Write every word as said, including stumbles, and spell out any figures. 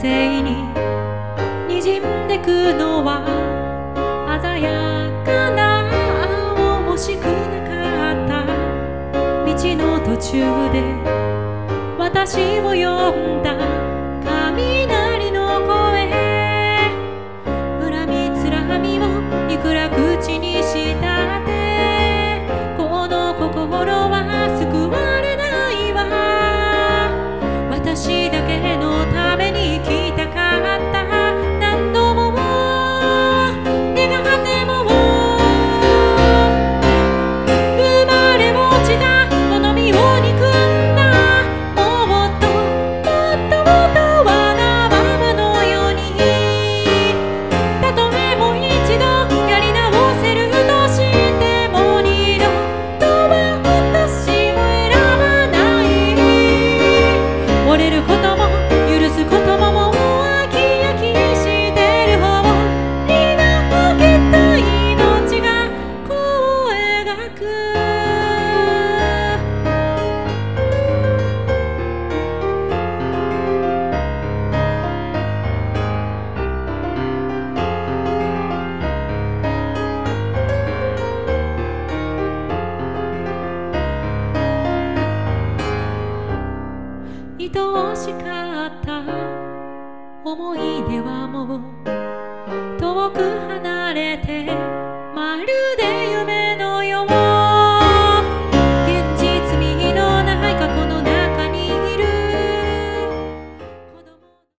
性に滲んでくのは鮮やかな青惜しくなかった道の途中で私を呼んだ雷の声、恨みつらみをいくら口にしたってこの心は救われないわ。私だけのために来たかった、何度も願っても生まれ落ちたこの身を憎んだ、もっともっともっとわがままのように、たとえもう一度やり直せるとしても二度とは私を選ばない。折れることも許すことももう飽き飽きしてる方にな、きっと命がこう描く。愛おしかった思い出はもう